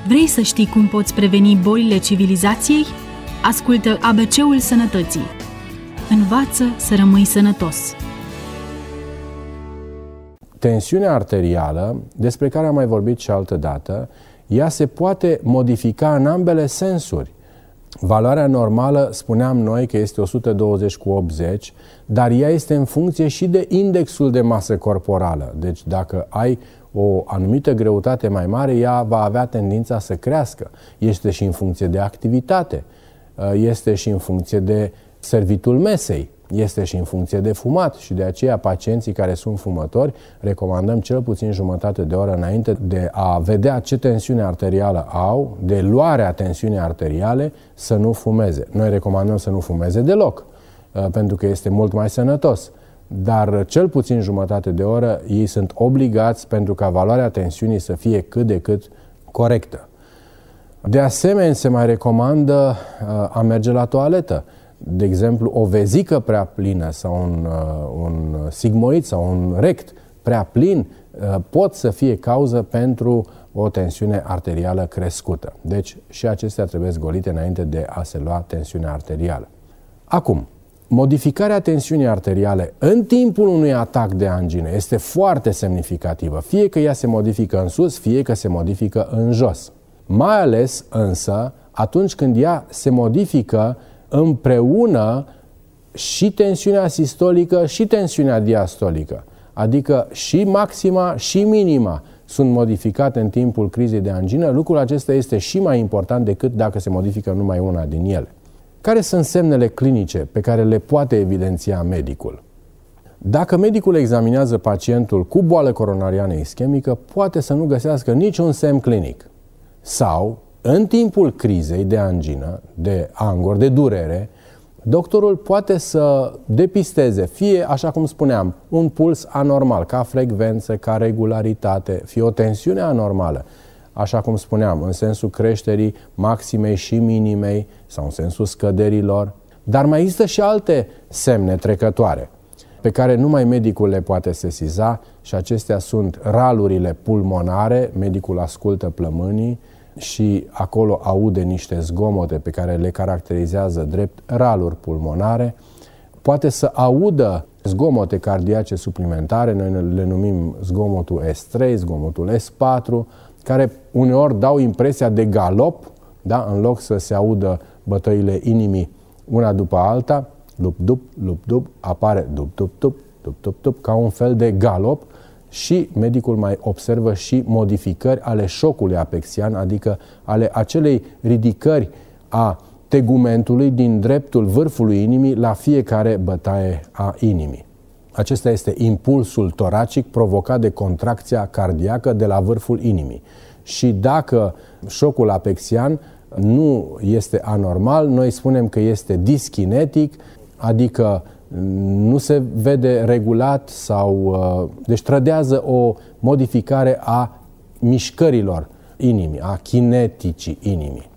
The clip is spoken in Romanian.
Vrei să știi cum poți preveni bolile civilizației? Ascultă ABC-ul Sănătății. Învață să rămâi sănătos. Tensiunea arterială, despre care am mai vorbit și altădată, ea se poate modifica în ambele sensuri. Valoarea normală, spuneam noi că este 120/80, dar ea este în funcție și de indexul de masă corporală. Deci dacă ai o anumită greutate mai mare, ea va avea tendința să crească. Este și în funcție de activitate, este și în funcție de servitul mesei, este și în funcție de fumat și de aceea pacienții care sunt fumători recomandăm cel puțin jumătate de oră înainte de a vedea ce tensiune arterială au, de luarea tensiunii arteriale, să nu fumeze. Noi recomandăm să nu fumeze deloc, pentru că este mult mai sănătos. Dar cel puțin jumătate de oră ei sunt obligați pentru ca valoarea tensiunii să fie cât de cât corectă. De asemenea, se mai recomandă a merge la toaletă. De exemplu, o vezică prea plină sau un sigmoid sau un rect prea plin pot să fie cauză pentru o tensiune arterială crescută. Deci și acestea trebuie zgolite înainte de a se lua tensiunea arterială. Acum, modificarea tensiunii arteriale în timpul unui atac de angină este foarte semnificativă, fie că ea se modifică în sus, fie că se modifică în jos. Mai ales însă atunci când ea se modifică împreună și tensiunea sistolică și tensiunea diastolică, adică și maxima și minima sunt modificate în timpul crizei de angină. Lucrul acesta este și mai important decât dacă se modifică numai una din ele. Care sunt semnele clinice pe care le poate evidenția medicul? Dacă medicul examinează pacientul cu boală coronariană ischemică, poate să nu găsească niciun semn clinic. Sau, în timpul crizei de angină, de angor, de durere, doctorul poate să depisteze, fie, așa cum spuneam, un puls anormal, ca frecvență, ca regularitate, fie o tensiune anormală, așa cum spuneam, în sensul creșterii maximei și minimei sau în sensul scăderilor. Dar mai există și alte semne trecătoare pe care numai medicul le poate sesiza și acestea sunt ralurile pulmonare, medicul ascultă plămânii și acolo aude niște zgomote pe care le caracterizează drept raluri pulmonare, poate să audă zgomote cardiace suplimentare, noi le numim zgomotul S3, zgomotul S4, care uneori dau impresia de galop, da? În loc să se audă bătăile inimii una după alta, lup-dup, lup-dup, apare dup-dup-dup, dup-dup-dup, ca un fel de galop și medicul mai observă și modificări ale șocului apexian, adică ale acelei ridicări a tegumentului din dreptul vârfului inimii la fiecare bătaie a inimii. Acesta este impulsul toracic provocat de contracția cardiacă de la vârful inimii. Și dacă șocul apexian nu este anormal, noi spunem că este diskinetic, adică nu se vede regulat sau deci trădează o modificare a mișcărilor inimii, a kineticii inimii.